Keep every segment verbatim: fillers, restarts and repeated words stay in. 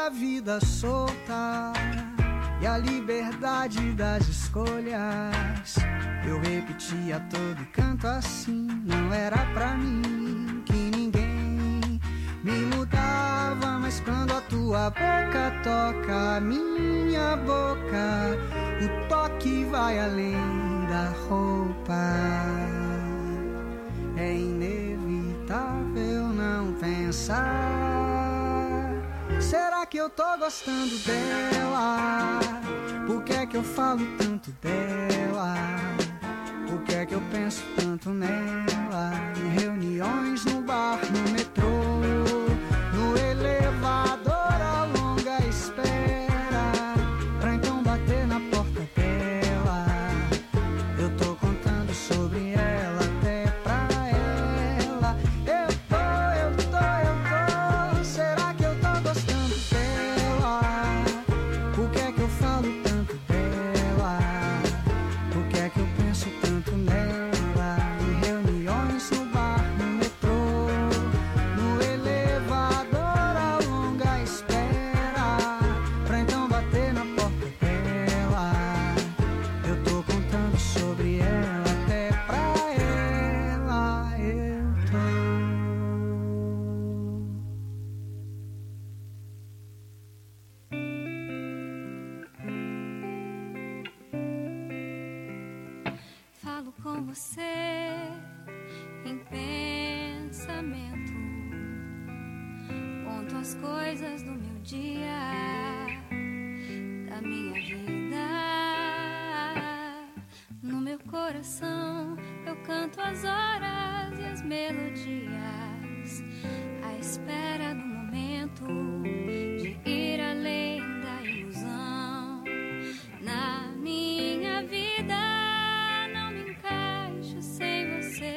a vida solta e a liberdade das escolhas. Eu repetia todo canto assim, não era pra mim que ninguém me mudava. Mas quando a tua boca toca a minha boca, o toque vai além da roupa. É inevitável não pensar: será que eu tô gostando dela? Por que é que eu falo tanto dela? Por que é que eu penso tanto nela? Em reuniões, no bar, no metrô, no elevador, a longa espera pra então bater na porta dela. Eu tô contando sobre ela até pra ela. Eu tô, eu tô, eu tô. Será que eu tô gostando dela? Por que é que eu falo tanto dela? Por que é que eu penso tanto nela? Em reuniões, no bar, no metrô, no elevador, a longa espera pra então bater na porta dela. Eu tô contando sobre ela até pra ela. Eu tô. Falo com você em pensamento, conto as coisas do meu dia, da minha vida. No meu coração eu canto as horas e as melodias, à espera do momento de ir além da ilusão. Na minha vida não me encaixo sem você.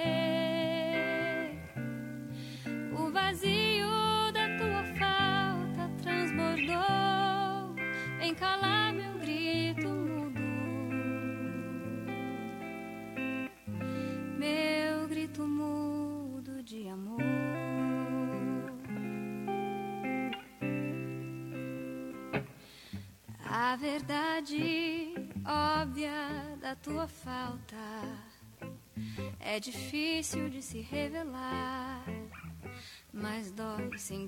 O vazio da tua falta transbordou, vem calar meu grito mudo, meu grito mudo de amor. A verdade óbvia da tua falta é difícil de se revelar, mas dói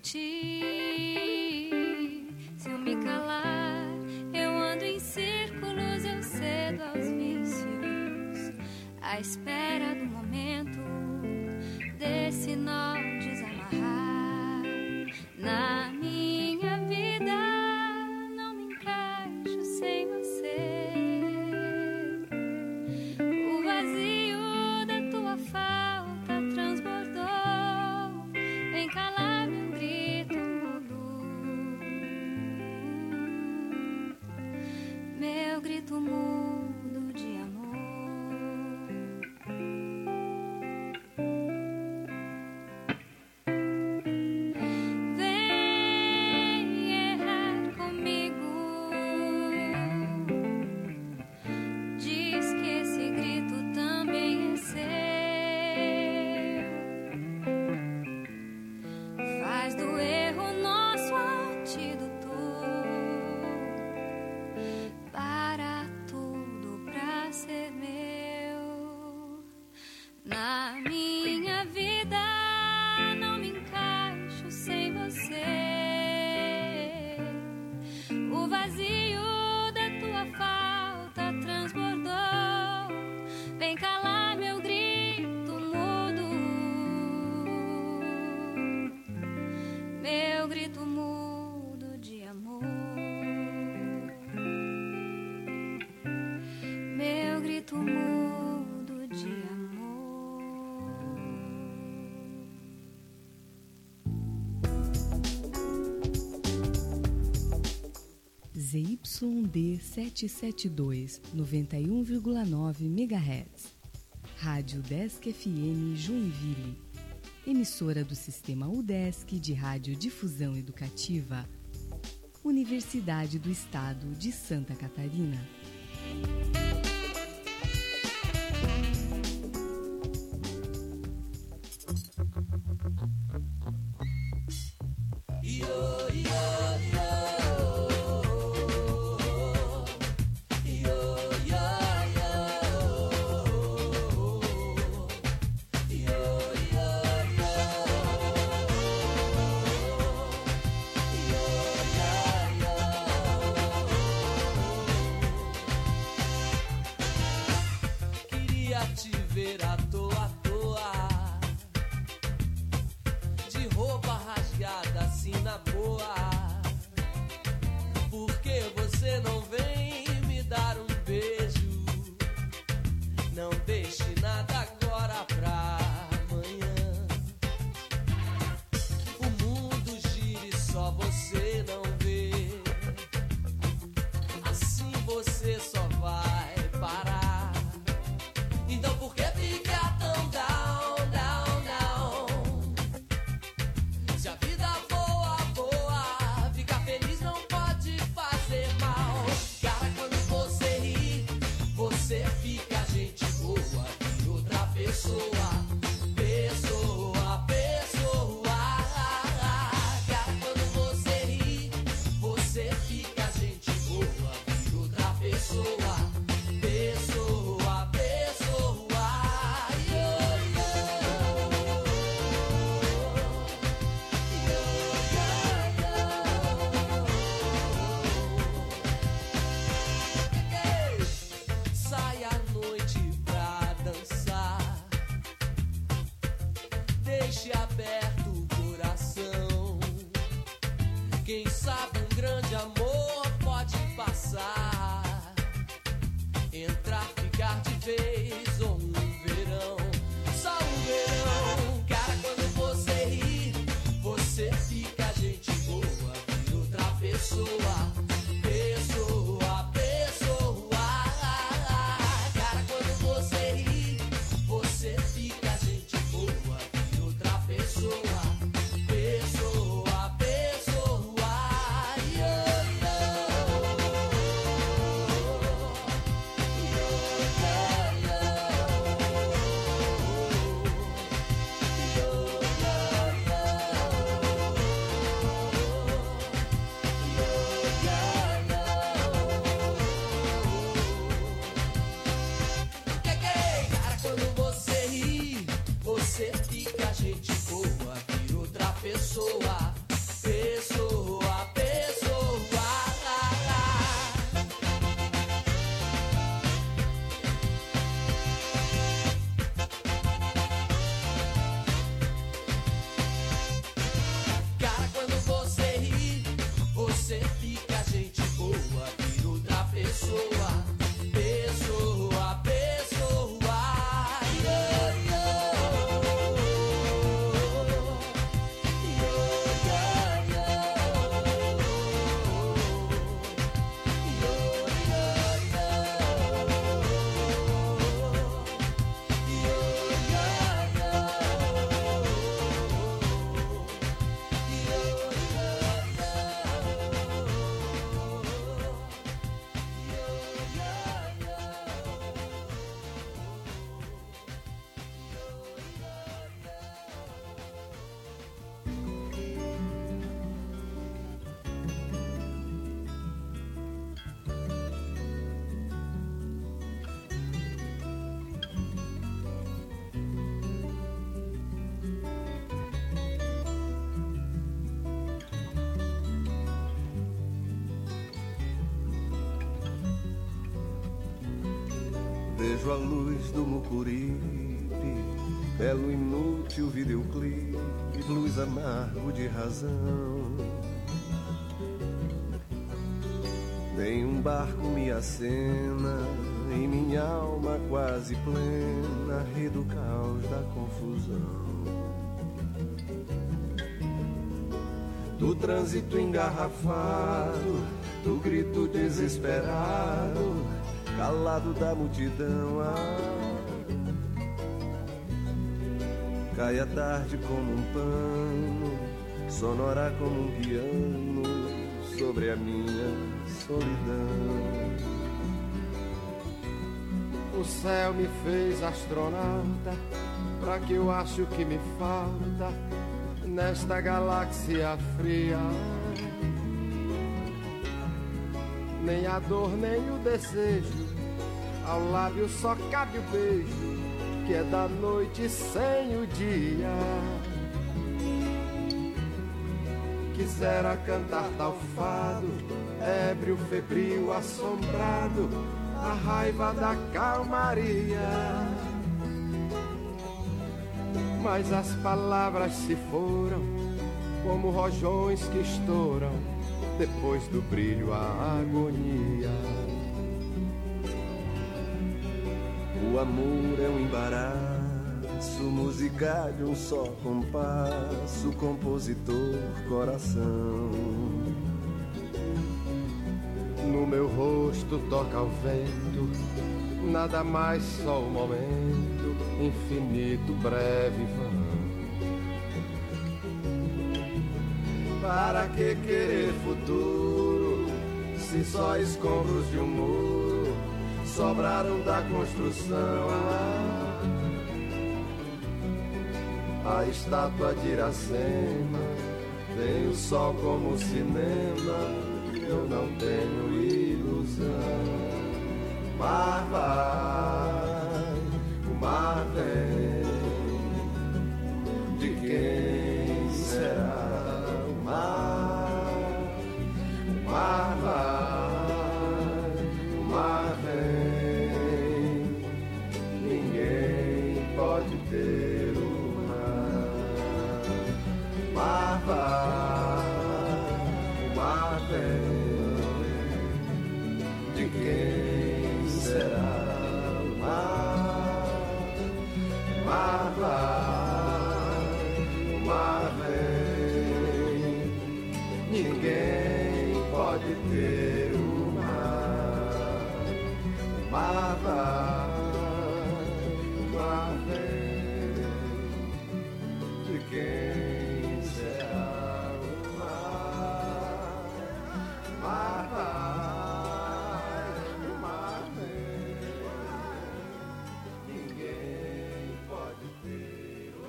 sentir. Se eu me calar, eu ando em círculos, eu cedo aos vícios, à espera do momento desse nó desamarrar. Na minha vida não me encaixo sem você. O vazio da tua falta transbordou, vem calar meu grito mudo, meu grito mudo de amor. Vem errar comigo, diz que esse grito também é seu. Faz do erro nosso antídoto para tudo, pra ser meu. Na minha vida não me encaixo sem você. O vazio da tua falta transbordou, vem calar meu grito mudo, meu grito mudo de amor, meu grito mudo de amor. Z Y D setecentos e setenta e dois, noventa e um vírgula nove megahertz. Rádio Udesc F M Joinville. Emissora do Sistema Udesc de Radiodifusão Educativa. Universidade do Estado de Santa Catarina. Yo, yo, yo. Quem sabe um grande amor pode passar, entrar, ficar de vez ou um verão, só um verão. Cara, quando você ri, você fica gente boa, vira outra pessoa, pessoa, pessoa. Cara, quando você ri, você fica gente boa, vira outra pessoa, pessoa, pessoa. Você fica gente boa, vira outra pessoa, pessoa, pessoa. Cara, quando você ri, você fica gente boa, vira outra pessoa, pessoa, pessoa. Vejo a luz do Mucuripe, belo inútil videoclipe, luz amargo de razão. Nem um barco me acena, em minha alma quase plena, ri do caos da confusão. Do trânsito engarrafado, do grito desesperado, calado da multidão, ah, cai a tarde como um pano, sonora como um piano, sobre a minha solidão. O céu me fez astronauta, pra que eu acho que me falta nesta galáxia fria. Nem a dor, nem o desejo, ao lábio só cabe o beijo, que é da noite sem o dia. Quisera cantar tal fado, ébrio, febril, assombrado, a raiva da calmaria. Mas as palavras se foram, como rojões que estouram, depois do brilho a agonia. O amor é um embaraço, música de um só compasso, compositor, coração. No meu rosto toca o vento, nada mais só o momento, infinito, breve e vão. Para que querer futuro, se só escombros de um muro sobraram da construção? A estátua de Iracema tem o sol como cinema, eu não tenho ilusão. Mar vai, o mar vem, de quem será? O mar, o mar vai, o mar vem, ninguém pode ter o mar. Mar vai, pode ter o mar. O mar vai, o mar vem. De quem será o mar? O mar vai, o mar vem. Ninguém pode ter o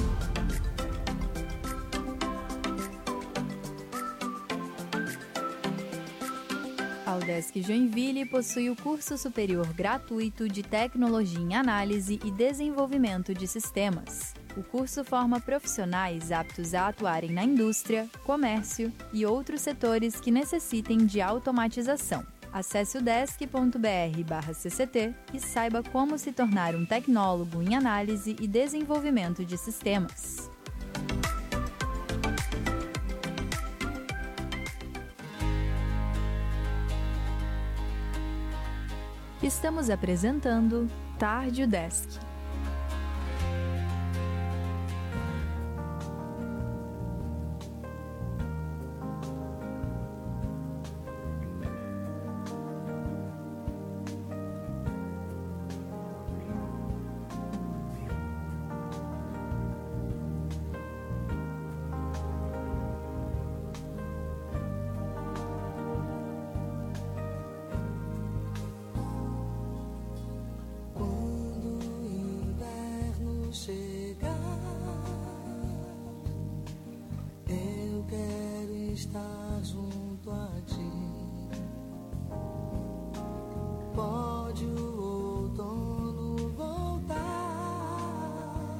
A UDESC Joinville possui o curso superior gratuito de Tecnologia em Análise e Desenvolvimento de Sistemas. O curso forma profissionais aptos a atuarem na indústria, comércio e outros setores que necessitem de automatização. Acesse udesc.br barra cct e saiba como se tornar um tecnólogo em análise e desenvolvimento de sistemas. Estamos apresentando Tarde UDESC. Estar junto a ti. Pode o outono voltar.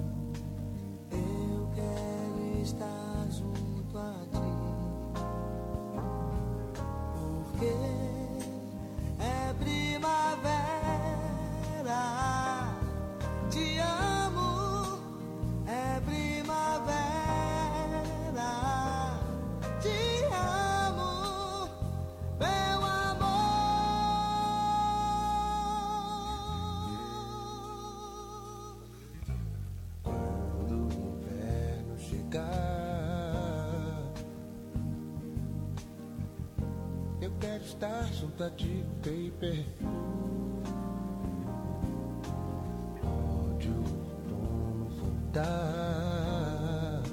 Eu quero estar junto a ti. Porque é primavera. Te amo. É primavera. Te amo, meu amor. Quando o inverno chegar, eu quero estar junto a ti, baby. Pode o outono voltar.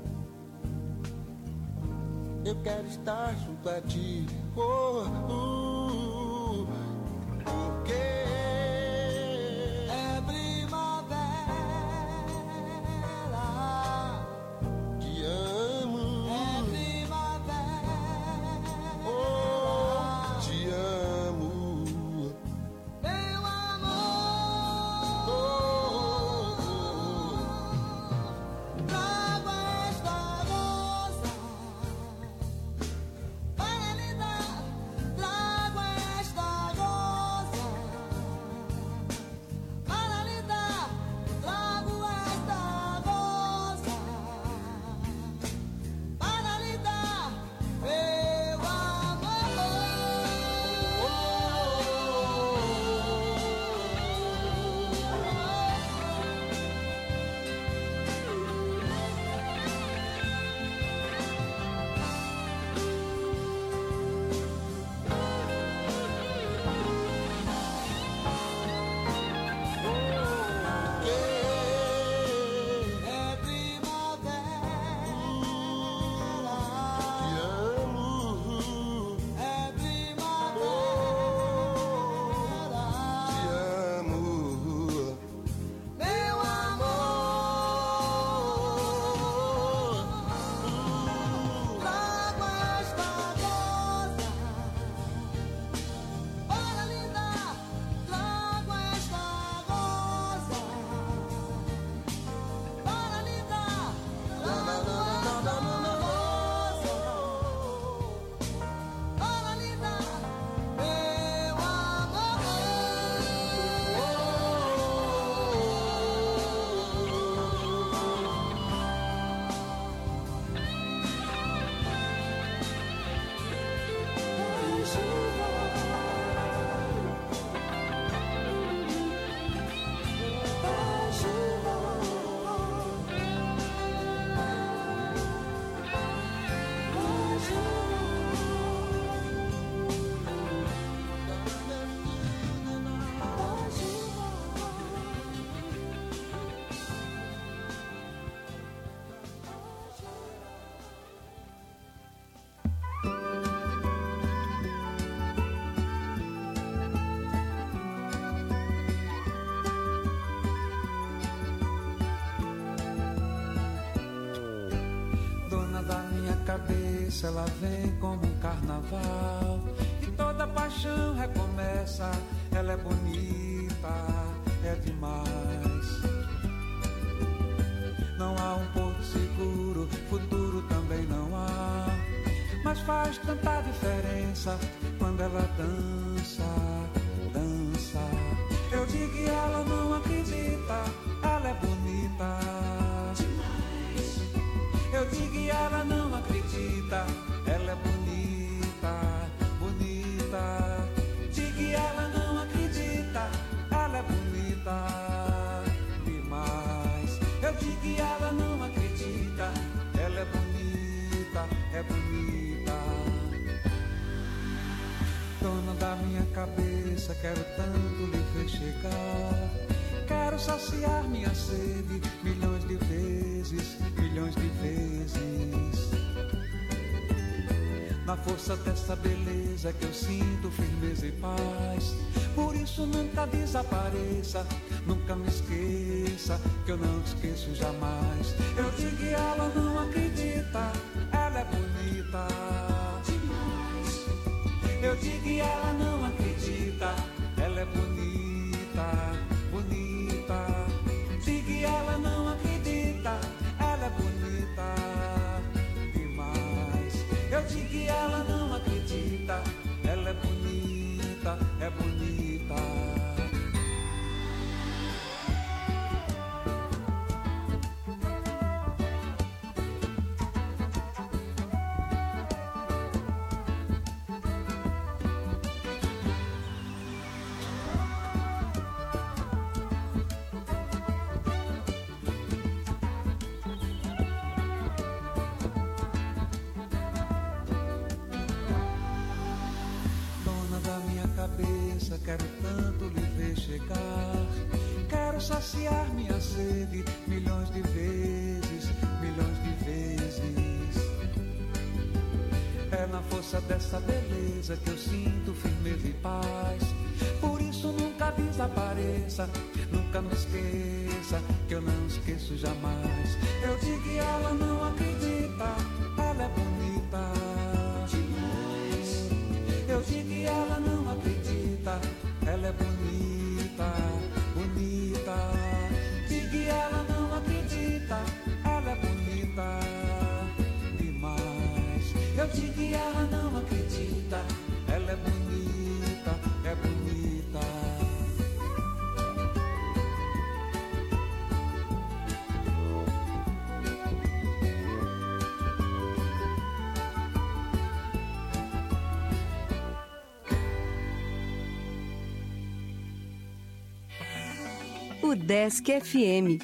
Eu quero estar junto a ti, oh, uh, porque é primavera. Te amo. É primavera. Oh, te amo. Meu amor. Oh, oh, oh. Trago esta rosa para lhe dar. Trago Dona da minha cabeça, ela vem como um carnaval, e toda paixão recomeça. Ela é bonita, é demais. Não há um porto seguro, futuro também não há, mas faz tanta diferença quando ela dança, dança. Eu digo e ela não acredita, ela é bonita demais. Eu digo e ela não acredita, ela é bonita, bonita. Digo e ela não acredita, ela é bonita demais. Eu digo e ela não acredita, ela é bonita, é bonita. Dona da minha cabeça, quero tanto lhe ver chegar. Quero saciar minha sede milhões de vezes, milhões de vezes. Na força dessa beleza que eu sinto firmeza e paz. Por isso nunca desapareça, nunca me esqueça, que eu não esqueço jamais. Eu digo e ela não acredita, ela é bonita demais. Eu digo e ela não acredita, ela é bonita, bonita. Digo e ela não acredita, ela é bonita demais. Eu digo e ela não acredita, ela é bonita, é bonita. Quero tanto lhe ver chegar. Quero saciar minha sede milhões de vezes, milhões de vezes. É na força dessa beleza que eu sinto firmeza e paz. Por isso nunca desapareça, nunca me esqueça, que eu não esqueço jamais. Eu digo e ela não acredita, ela é bonita demais. Eu digo e ela não acredita, ela é bonita, bonita. Digo e ela não acredita, ela é bonita demais. Eu digo e ela não acredita, ela é bonita, é bonita. O Desk F M.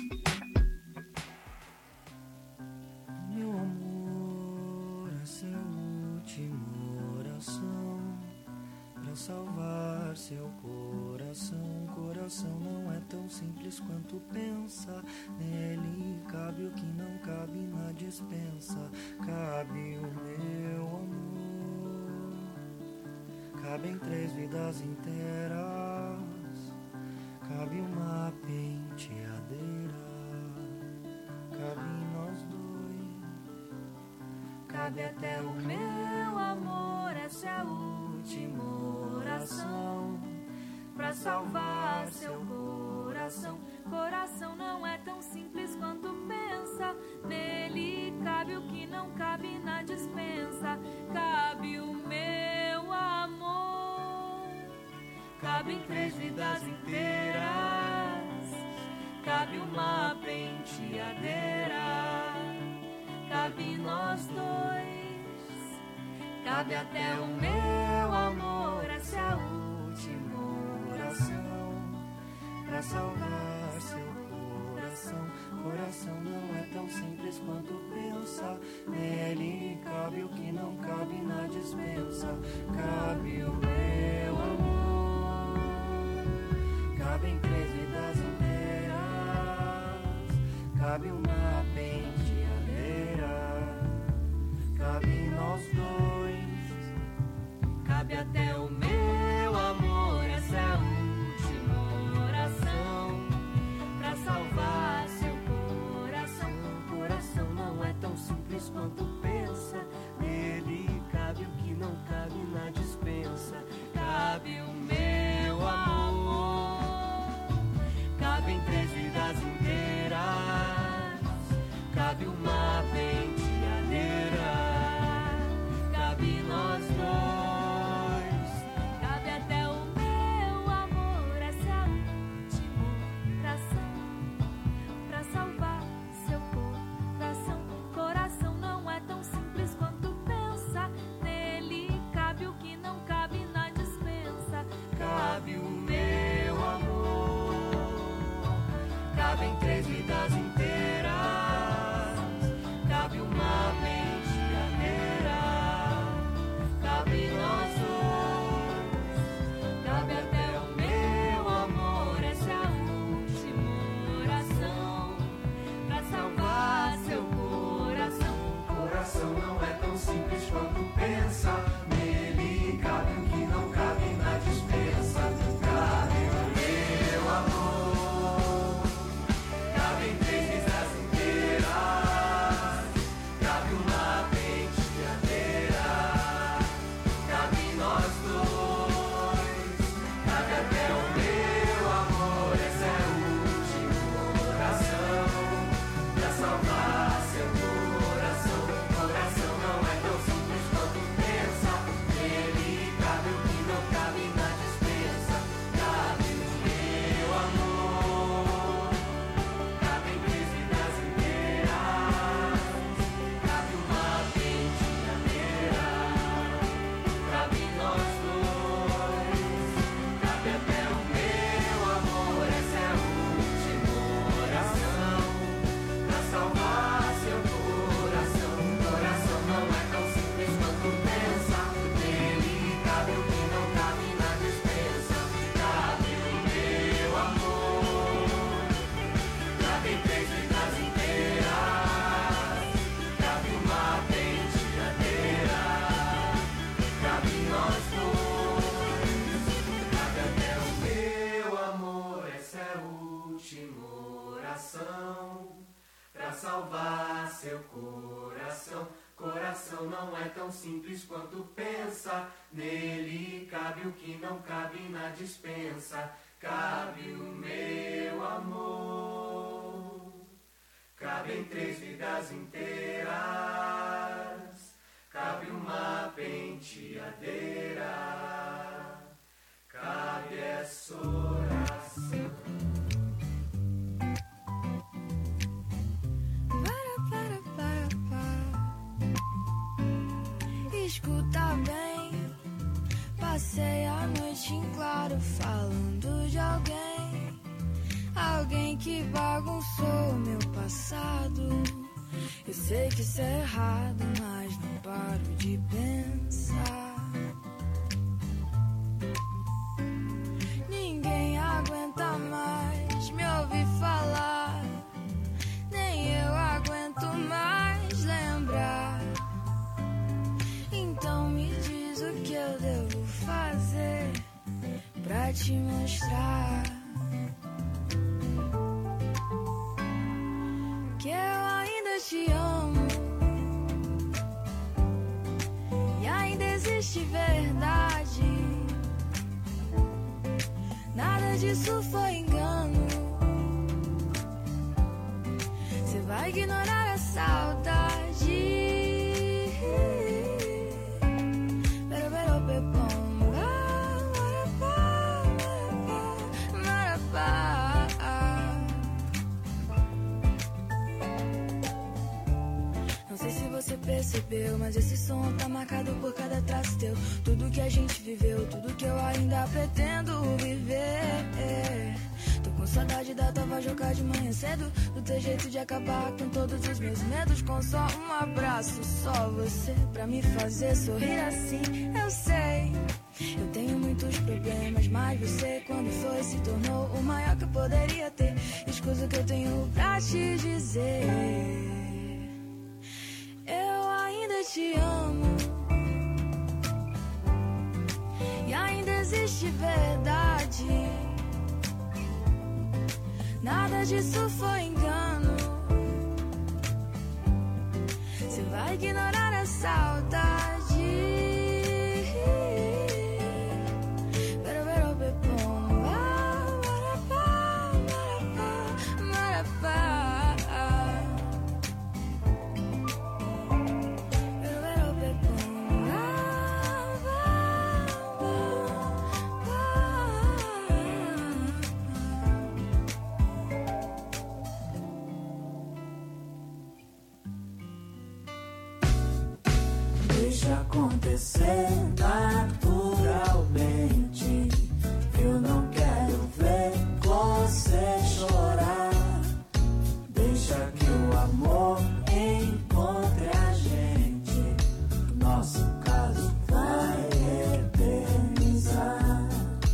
Meu amor, essa é a última oração pra salvar seu coração. Coração não é tão simples quanto pensa. Nele cabe o que não cabe na dispensa. Cabe o meu amor, cabem três vidas inteiras. Cabe uma penteadeira, cabe nós dois, cabe até o meu amor. Essa é a última oração pra salvar seu coração. Coração não é tão simples quanto pensa. Nele cabe o que não cabe na dispensa. Cabe o meu amor, cabem três vidas inteiras. Cabe uma penteadeira, cabe nós dois, cabe até o meu amor. Essa é a última oração pra salvar seu coração. Coração não é tão simples quanto pensa. Nele cabe o que não cabe na dispensa. Cabe o meu amor, cabem três vidas inteiras. Cabe uma penteadeira, cabe nós dois, cabe até o meu amor. Essa é a última oração pra salvar seu coração. Coração não é tão simples quanto pensa. coração não é tão simples quanto pensa. Nele cabe o que não cabe na despensa. Cabe o meu amor. Cabe em três vidas inteiras. Cabe uma penteadeira. Cabe essa oração. Escuta bem, passei a noite em claro falando de alguém. Alguém que bagunçou meu passado. Eu sei que isso é errado, mas não paro de pensar. Ninguém aguenta mais me ouvir falar. Nem eu aguento mais lembrar. Então me diz o que eu devo fazer pra te mostrar que eu ainda te amo e ainda existe verdade. Nada disso foi engano. Você vai ignorar a saudade. Você percebeu, mas esse som tá marcado por cada traço teu. Tudo que a gente viveu, tudo que eu ainda pretendo viver. Tô com saudade da tua voz jogar de manhã cedo, do teu jeito de acabar com todos os meus medos. Com só um abraço, só você pra me fazer sorrir assim. Eu sei, eu tenho muitos problemas, mas você quando foi se tornou o maior que eu poderia ter. Escusa o que eu tenho pra te dizer. Eu ainda te amo e ainda existe verdade. Nada disso foi engano. Você vai ignorar a saudade. Acontecer naturalmente. Eu não quero ver você chorar. Deixa que o amor encontre a gente. Nosso caso vai eternizar.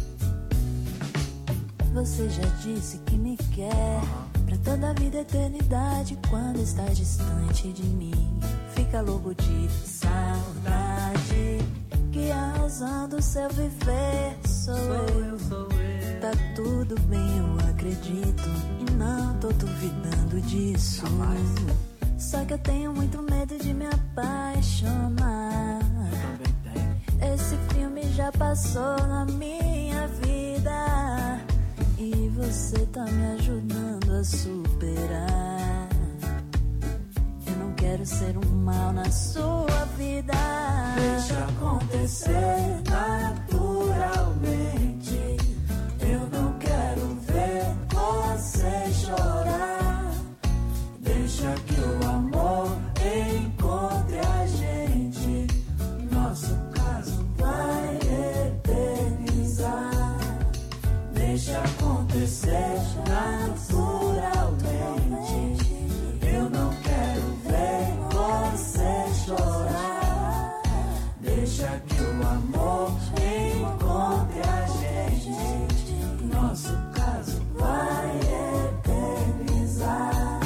Você já disse que me quer pra toda a vida e eternidade. Quando está distante de mim, fica louco de saudade. Que a razão do seu viver sou, sou eu. eu, sou eu. Tá tudo bem, eu acredito, e não tô duvidando disso. Jamais. Só que eu tenho muito medo de me apaixonar. Também tenho. Esse filme já passou na minha vida e você tá me ajudando a superar. Quero ser um mal na sua vida. Deixa acontecer naturalmente. Eu não quero ver você chorar. Deixa que o amor encontre a gente. Nosso caso vai eternizar. Deixa acontecer naturalmente. Eu não quero ver você chorar. Deixa que o amor encontre a gente. Nosso caso vai eternizar.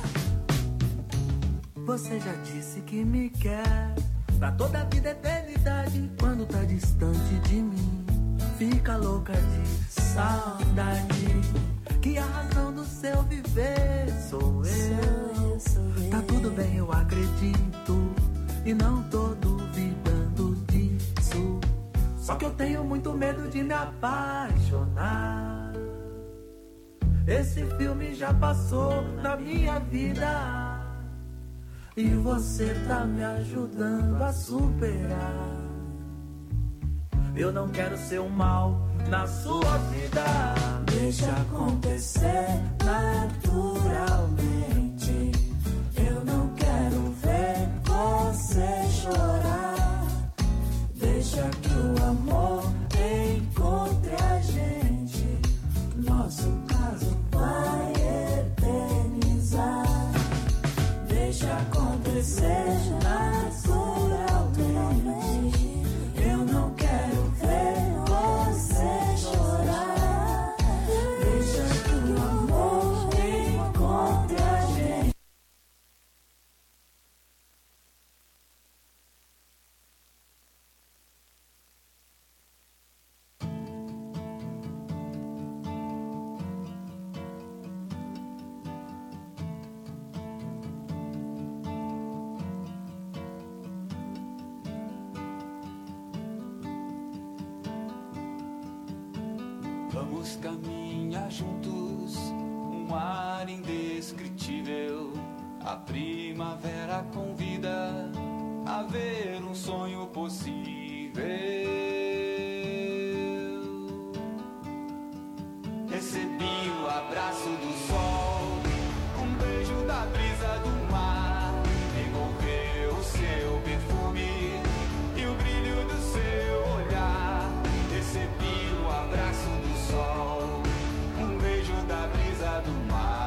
Você já disse que me quer pra toda a vida e eternidade. Quando tá distante de mim, fica louca de saudade. Que a razão do seu viver sou eu. Tá tudo bem, eu acredito, e não tô duvidando disso. Só que eu tenho muito medo de me apaixonar. Esse filme já passou na minha vida e você tá me ajudando a superar. Eu não quero ser um mal na sua vida. Deixa acontecer naturalmente. Eu não quero ver você chorar. Deixa que o amor encontre a gente. Nosso caso vai eternizar. Deixa acontecer naturalmente. Eu não quero ver você chorar. Deixa que o amor encontre a gente. Vamos caminhar juntos, um ar indescritível. A primavera convida a ver um sonho possível. Recebi o abraço do sol, um beijo da brisa do mar. Envolveu o seu perfume e o brilho do seu olhar. Recebi o abraço do sol, um beijo da brisa do mar.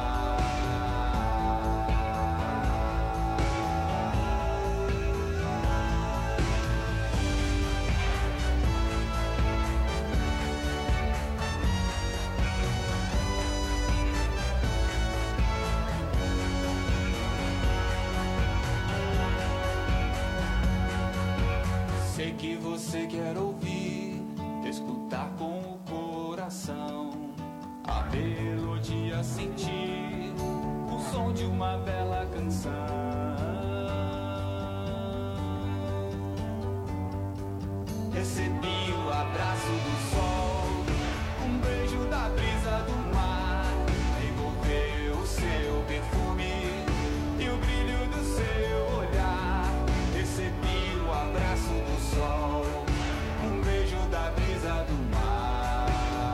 Sei que você quer ouvir, escutar com o coração, a melodia sentir, o som de uma bela canção. Recebi o abraço do sol, um beijo da brisa do mar. Envolveu o seu perfume e o brilho do seu olhar. Recebi o abraço do sol, um beijo da brisa do mar.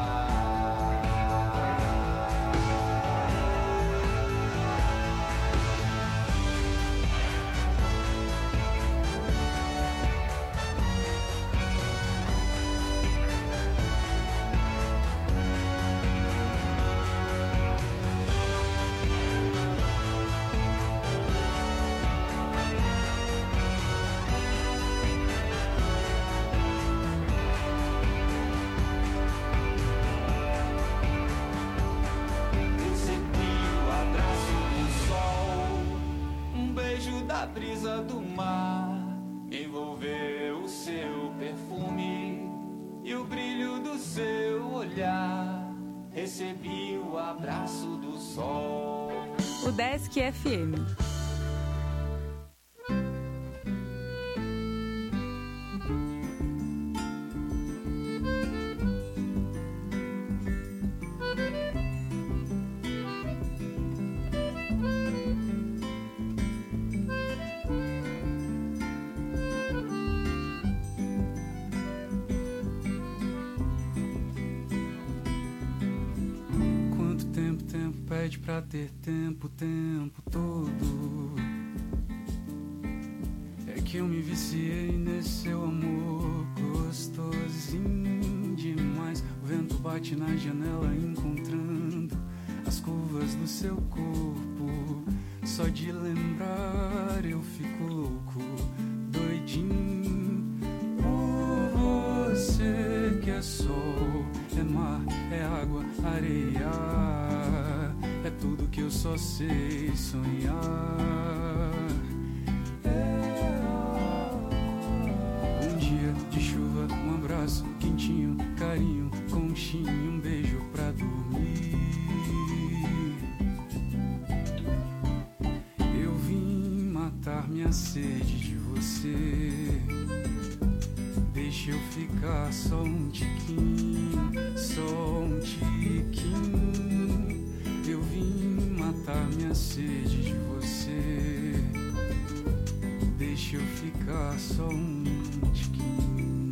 A brisa do mar envolveu o seu perfume e o brilho do seu olhar. Recebi o abraço do sol. O Desk F M. Pede pra ter tempo, o tempo todo. É que eu me viciei nesse seu amor gostosinho demais. O vento bate na janela encontrando as curvas do seu corpo. Só de lembrar eu fico louco, doidinho por você. Que é sol, é mar, é água, areia, é tudo que eu só sei sonhar. É um dia de chuva, um abraço quentinho, carinho, conchinho, um beijo pra dormir. Eu vim matar minha sede de você. você. Deixa eu ficar só um tiquinho, só um tiquinho. Eu vim matar minha sede de você. Deixa eu ficar só um tiquinho.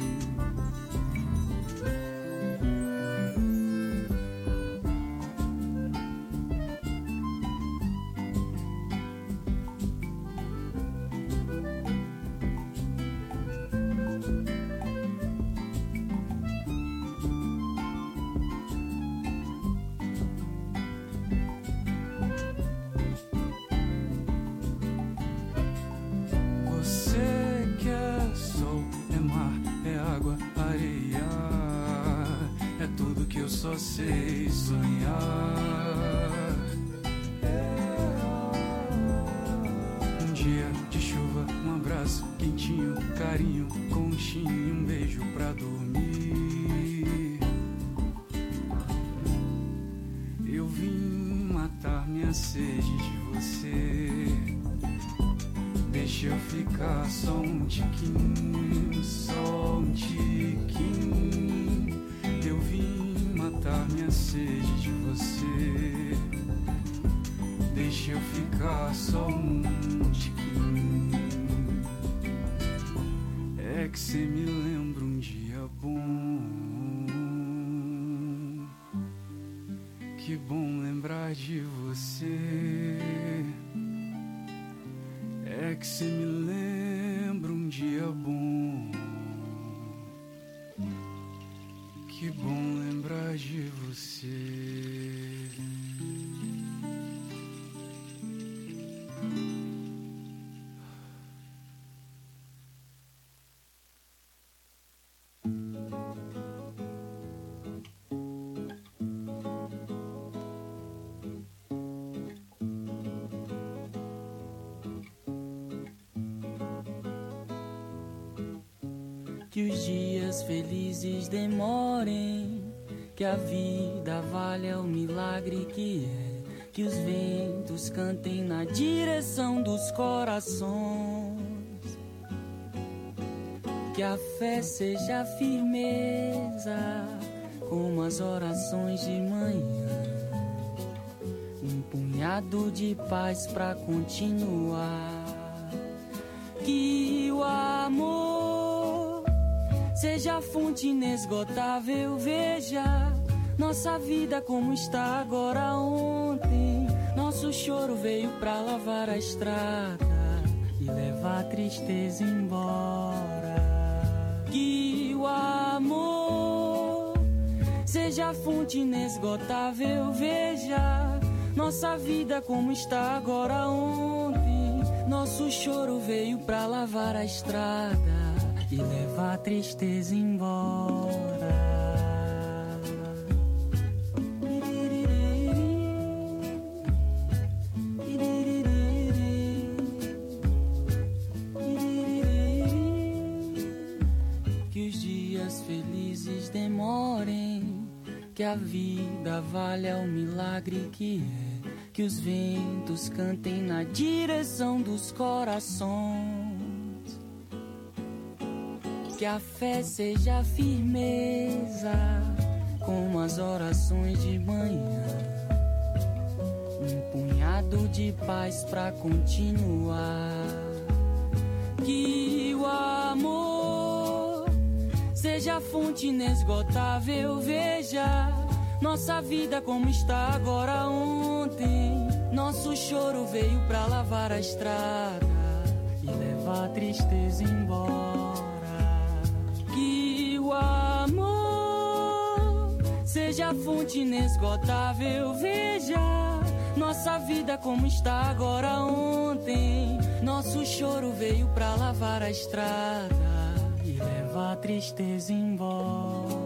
Só sei sonhar. Um dia de chuva, um abraço quentinho, carinho, conchinho, um beijo pra dormir. Eu vim matar minha sede de você. Deixa eu ficar só um tiquinho, só um tiquinho. Eu vim matar minha sede de você. Deixa eu ficar só um tiquinho. É que cê me lembra um dia bom. Que bom lembrar de você. É que cê me lembra um dia bom. Que bom lembrar de você. Que os dias felizes demorem, que a vida valha o milagre que é, que os ventos cantem na direção dos corações, que a fé seja firmeza, como as orações de manhã, um punhado de paz pra continuar, que o amor seja a fonte inesgotável, veja nossa vida como está agora. Ontem nosso choro veio pra lavar a estrada e levar a tristeza embora. Que o amor seja a fonte inesgotável, veja nossa vida como está agora. Ontem nosso choro veio pra lavar a estrada e levar a tristeza embora. Que os dias felizes demorem, que a vida valha o milagre que é, que os ventos cantem na direção dos corações, que a fé seja a firmeza, como as orações de manhã, um punhado de paz pra continuar. Que o amor seja a fonte inesgotável, veja nossa vida como está agora. Ontem nosso choro veio pra lavar a estrada e levar a tristeza embora. Que o amor seja a fonte inesgotável, veja nossa vida como está agora. Ontem nosso choro veio pra lavar a estrada e levar a tristeza embora.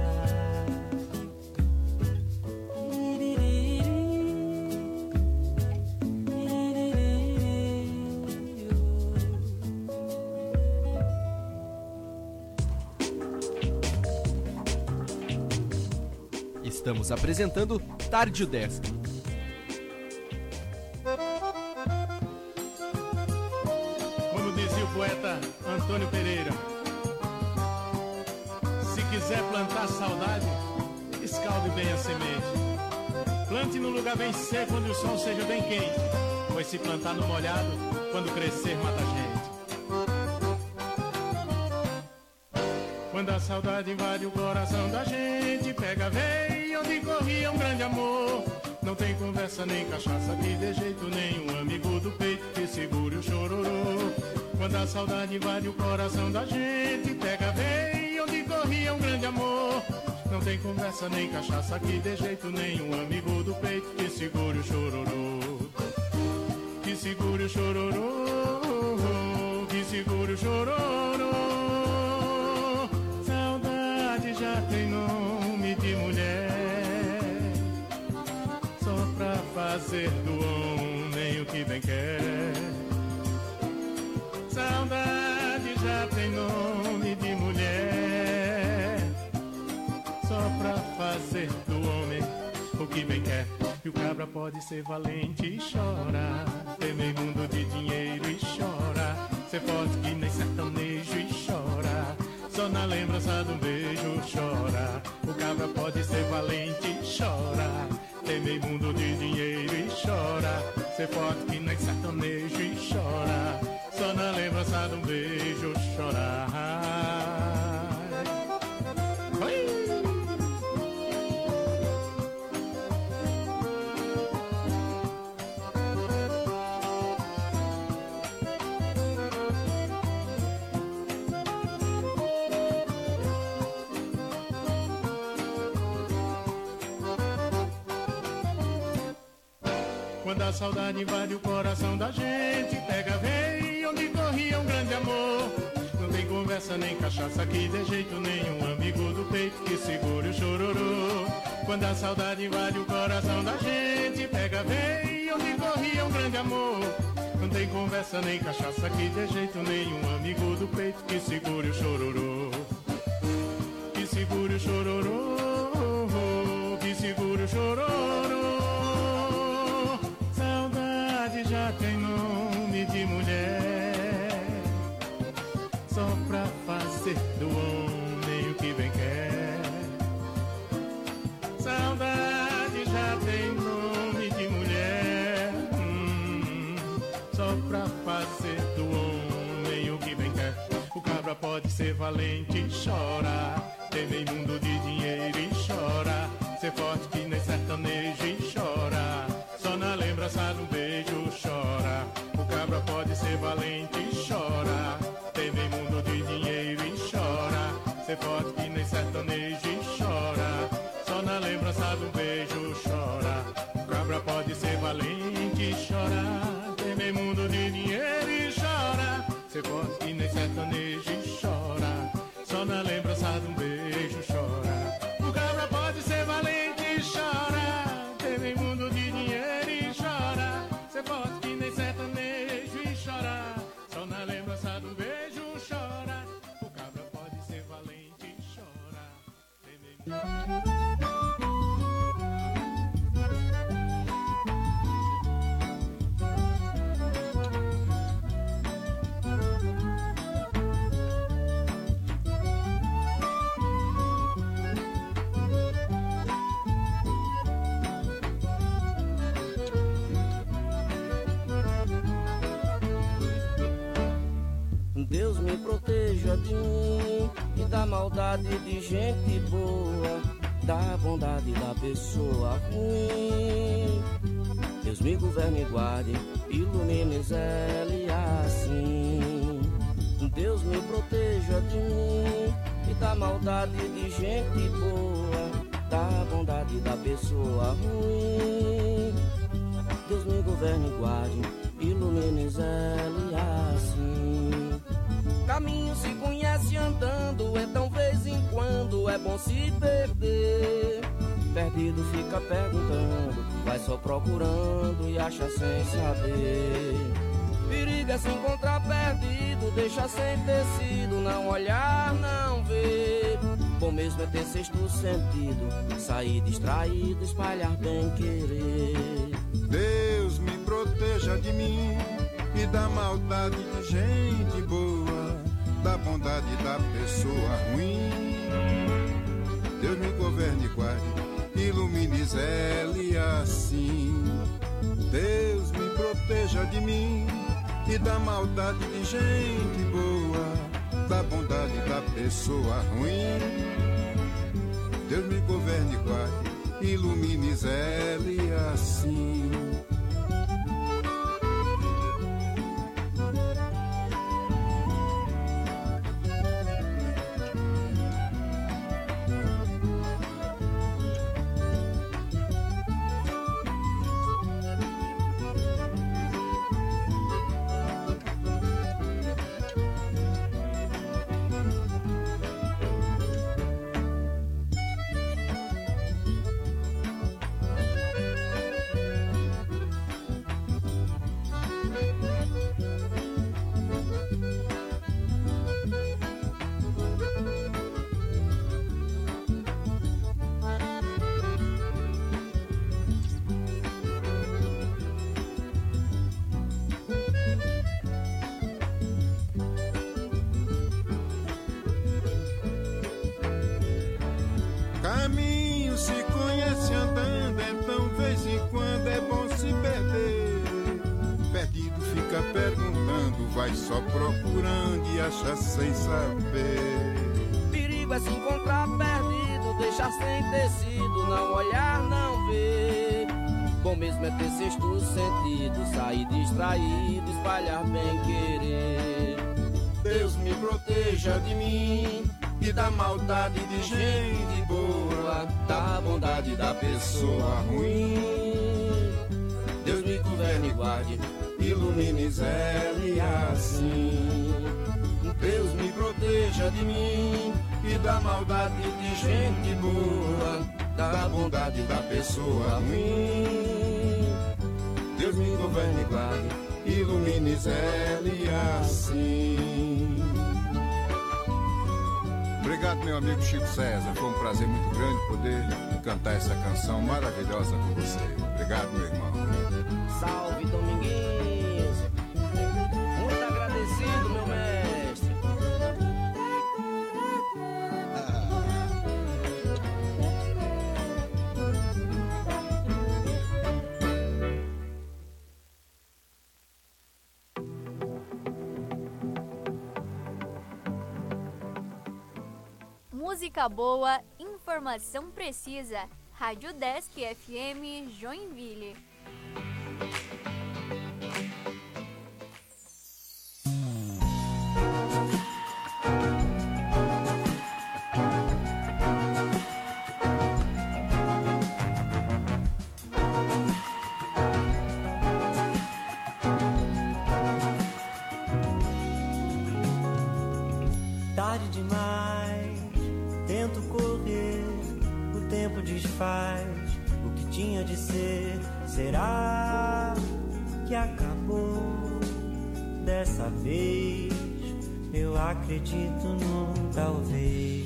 Estamos apresentando Tarde Udesc. Como dizia o poeta, Antônio Pereira. Se quiser plantar saudade, escalde bem a semente. Plante no lugar bem seco, onde o sol seja bem quente, pois se plantar no molhado, quando crescer mata a gente. Quando a saudade invade o coração da gente, pega veio onde corria um grande amor. Não tem conversa nem cachaça que de jeito nenhum, amigo do peito que segure o chororô. Quando a saudade invade o coração da gente, pega veio onde corria um grande amor. Não tem conversa nem cachaça que de jeito nenhum, amigo do peito que segure o chororô. Que segure o chororô, que segure o chororô. Saudade já tem nome de mulher, só pra fazer do homem o que bem quer. Saudade já tem nome de mulher, só pra fazer do homem o que bem quer. E o cabra pode ser valente e chorar, temer mundo de dinheiro e chora, ser forte que nem sertanejo e chora, só na lembrança de um beijo chora. O cabra pode ser valente e chora, temer mundo de dinheiro e chora, ser forte que nem sertanejo e chora, só na lembrança de um beijo chorar. Oi! Quando a saudade invade o coração da gente, pega veio onde corria um grande amor. Não tem conversa nem cachaça que de jeito nenhum, amigo do peito que segure o chororô. Quando a saudade invade o coração da gente, pega veio onde corria um grande amor. Não tem conversa nem cachaça que de jeito nenhum, amigo do peito que segure o chororô. Que segure o chororô, que segure o chororô. Já tem nome de mulher, só pra fazer do homem o que bem quer. Saudade já tem nome de mulher, hum, só pra fazer do homem o que bem quer. O cabra pode ser valente e chora, temer mundo de dinheiro e chora, ser forte que nem sertanejo e chora, só na lembrança do beijo chora. O cabra pode ser valente e chora, temer mundo de dinheiro e chora, ser forte que nem sertanejo e chora, só na lembrança do beijo chora. O cabra pode ser valente e chora, temer mundo de dinheiro e chora, ser forte que nem sertanejo e chora, só na lembrança do beijo chora. O cabra pode ser valente e chora, temer mundo de dinheiro e chora, ser forte que nem sertanejo e chora, só na lembrança do beijo chora. O cabra pode ser valente e chora, temer mundo... Deus me proteja de mim e da maldade de gente boa, da bondade da pessoa ruim. Deus me governe e guarde, ilumine zele assim. Deus me proteja de mim e da maldade de gente boa, da bondade da pessoa ruim. Deus me governe e guarde, ilumine zele assim. Caminho se conhece andando, então vez em quando é bom se perder. Perdido fica perguntando, vai só procurando e acha sem saber. Perigo é se encontrar perdido, deixa sem tecido, não olhar, não ver. Bom mesmo é ter sexto sentido, sair distraído, espalhar bem querer. Deus me proteja de mim e da maldade de gente boa, da bondade da pessoa ruim. Deus me governe e guarde, ilumine Zélia assim. Deus me proteja de mim e da maldade de gente boa, da bondade da pessoa ruim. Deus me governe e guarde, ilumine Zélia assim. Caminho se conhece andando, então vez em quando é bom se perder. Perdido fica perguntando, vai só procurando e acha sem saber. Perigo é se encontrar perdido, deixar sem tecido, não olhar, não ver. Bom mesmo é ter sexto sentido, sair distraído, espalhar bem querer. Deus me proteja de mim e da maldade de gente boa, da bondade da pessoa ruim. Deus me governe e guarde, ilumine Zélia assim. Deus me proteja de mim e da maldade de gente boa, da bondade da pessoa ruim. Deus me governe e guarde, ilumine Zélia assim. Obrigado, meu amigo Chico César. Foi um prazer muito grande poder cantar essa canção maravilhosa com você. Obrigado, meu irmão. Salve, Dominguinhos. Muito agradecido, meu mestre. Música boa, informação precisa. Rádio Desk F M Joinville. Tarde demais, tento correr, o tempo desfaz o que tinha de ser. Será que acabou dessa vez? Eu acredito num talvez.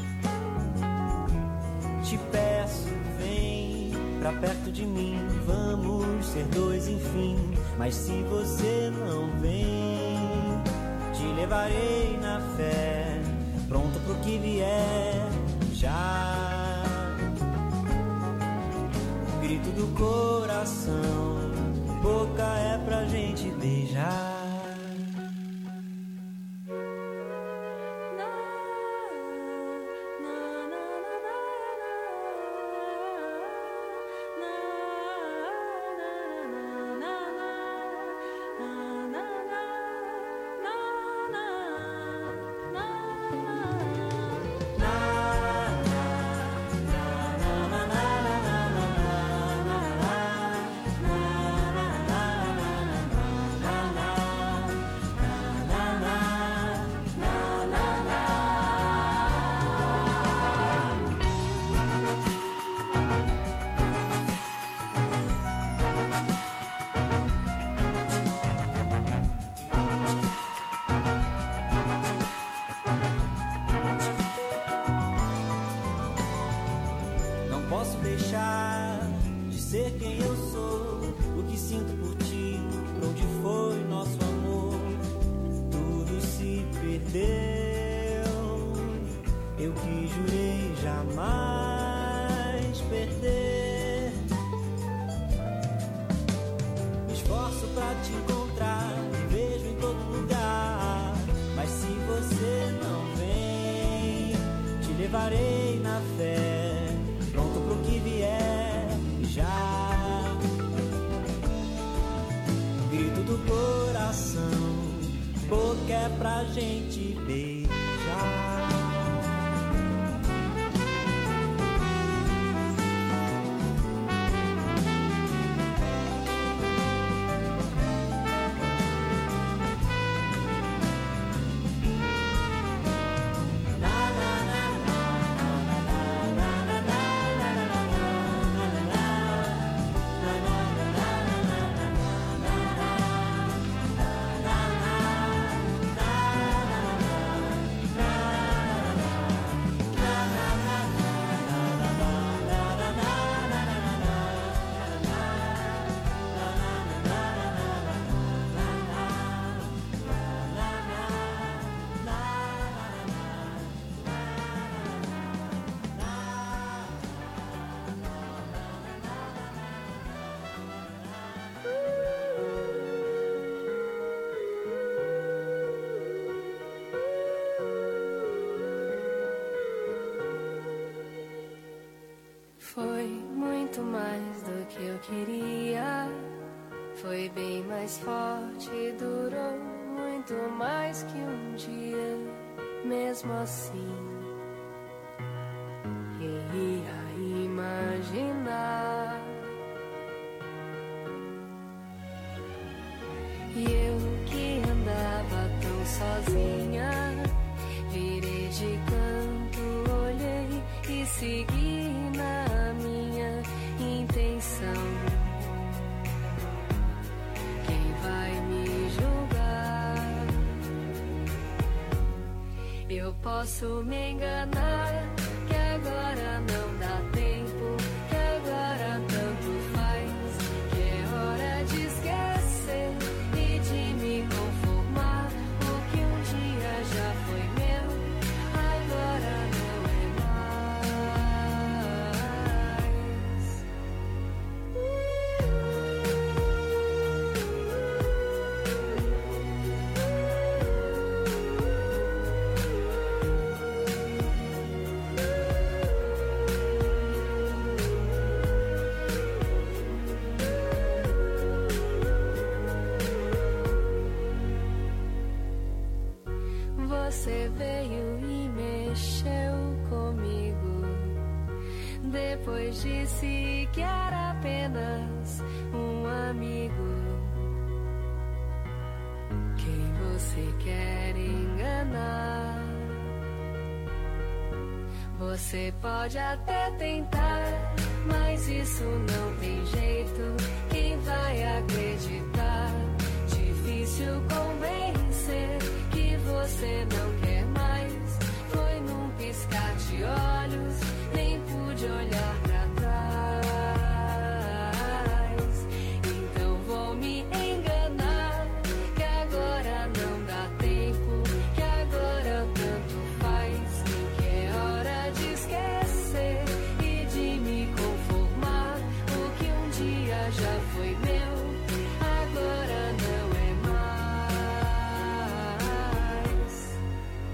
Te peço, vem pra perto de mim, vamos ser dois enfim. Mas se você não vem, te levarei na fé, pronto pro que vier já. Grito do coração, boca é pra gente beijar. Ser quem eu sou, o que sinto por ti, pra onde foi nosso amor, tudo se perdeu. eu que jurei jamais perder. Me esforço pra te encontrar, me vejo em todo lugar, mas se você não vem, te levarei na fé, pronto pro que vier já. Grito do coração, boca é pra gente beijar. Foi muito mais do que eu queria. Foi bem mais forte e durou muito mais que um dia. Mesmo assim, quem ia imaginar? E eu que andava tão sozinha, virei de canto, olhei e segui na minha intenção. Quem vai me julgar? Eu posso me enganar, que agora não dá tempo, que agora tanto faz, que é hora de esquecer e de me conformar. O que um dia já foi meu, agora não é Você veio e mexeu comigo. Depois disse que era apenas um amigo. Quem você quer enganar? Você pode até tentar, mas isso não tem jeito. Quem vai acreditar? Difícil convencer que você não quer mais. Foi num piscar de olhos, nem pude olhar pra trás. Então vou me enganar, que agora não dá tempo, que agora tanto faz, que é hora de esquecer e de me conformar. O que um dia já foi meu, agora não é mais.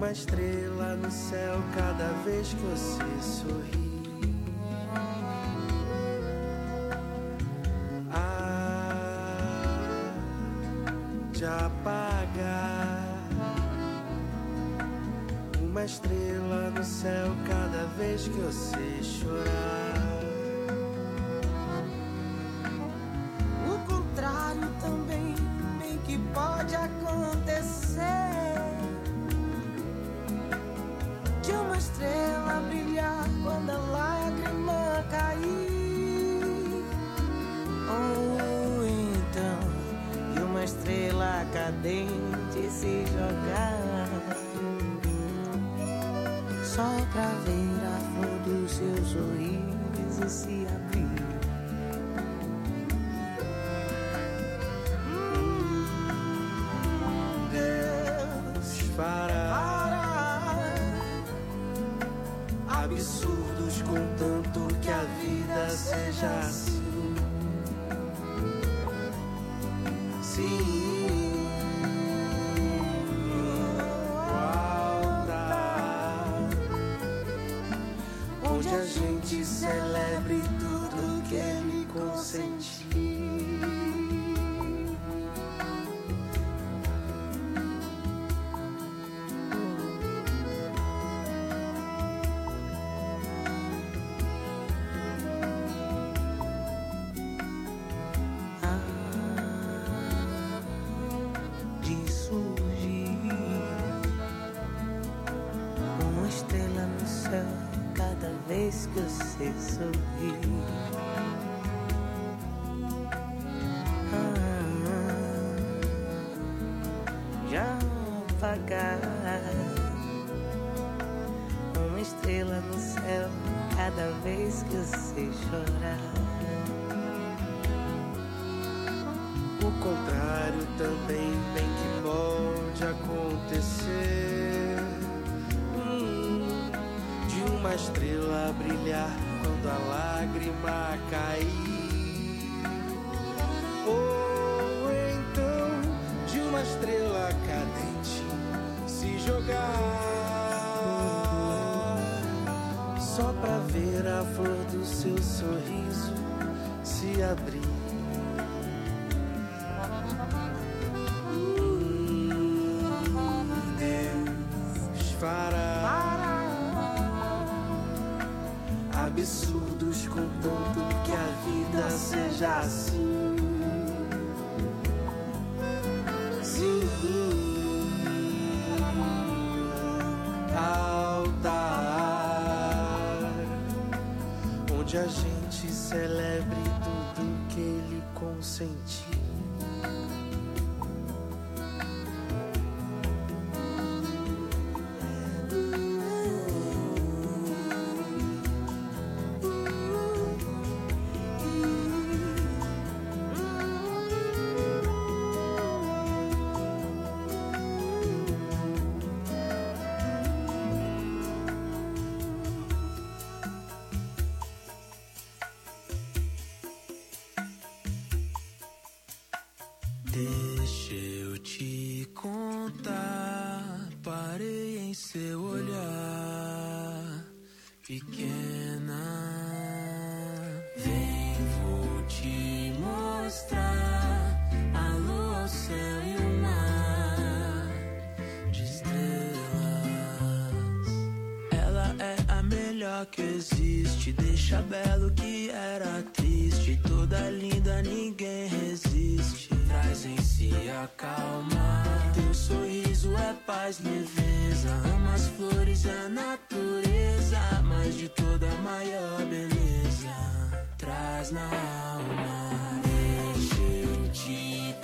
uma estrela no céu cada vez que você sorri. Ah, de apagar uma estrela no céu cada vez que você chorar. O contrário também bem que pode acontecer, de uma estrela brilhar quando a lágrima cair, ou então de uma estrela cadente se jogar, só pra ver a flor do seu sorriso se abrir. Hum, Deus fará absurdos contanto que a vida seja assim. Sim. Onde a gente celebre tudo que ele consentiu. Ah, de surgir uma estrela no céu cada vez que você sorri. Ah, já apagar uma estrela no céu cada vez que você chorar. O contrário também bem que pode acontecer, hum, de uma estrela brilhar quando a lágrima cair, ou então de uma estrela cadente se jogar, só pra ver a flor do seu sorriso se abrir. Absurdos contanto que a vida seja assim. Sim, altar onde a gente celebre tudo que ele consentiu. Deixa eu te contar, parei em seu olhar, pequena. Vem, vou te mostrar a lua, o céu e o mar de estrelas. Ela é a melhor que existe, deixa belo que era triste, toda linda, ninguém resiste. Traz em si a calma, teu sorriso é paz, leveza, ama as flores e a natureza, mas de toda a maior beleza traz na alma. Deixa eu te